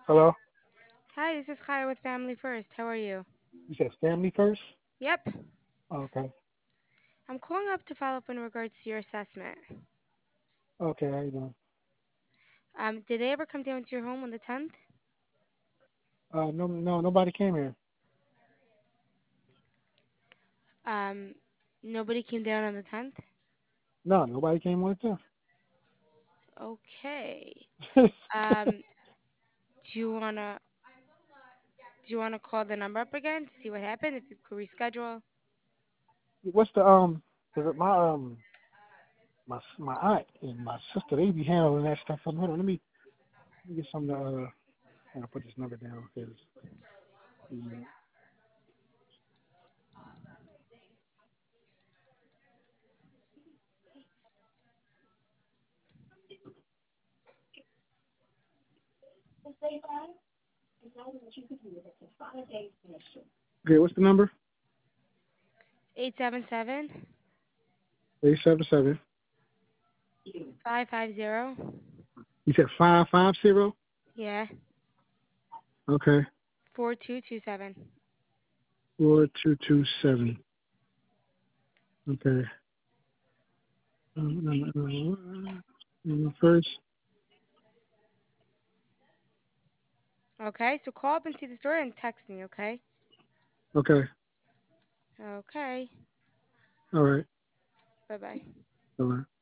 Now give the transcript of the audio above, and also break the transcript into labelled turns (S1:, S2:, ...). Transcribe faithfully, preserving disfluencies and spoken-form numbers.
S1: Hello?
S2: Hi, this is Kaya with Family First. How are you?
S1: You said family first?
S2: Yep.
S1: Okay.
S2: I'm calling up to follow up in regards to your assessment.
S1: Okay, how you doing?
S2: Um, did they ever come down to your home on the tenth?
S1: Uh, no, no, nobody came here.
S2: Um, Nobody came down on the tenth?
S1: No, nobody came with them.
S2: Okay. Um, do you wanna do you wanna call the number up again to see what happened? If you could reschedule.
S1: What's the um? Cause my um my my aunt and my sister they be handling that stuff. Hold on, let me let me get some. Uh, I'm gonna put this number down because yeah. Okay, what's the number?
S2: Eight seven seven
S1: Eight seven seven.
S2: five five zero.
S1: You said five five zero.
S2: Yeah.
S1: Okay,
S2: Four two two seven.
S1: four two two seven. Okay. Um, First.
S2: Okay, so call up and see the store and text me, okay?
S1: Okay.
S2: Okay.
S1: All right.
S2: Bye bye.
S1: All right.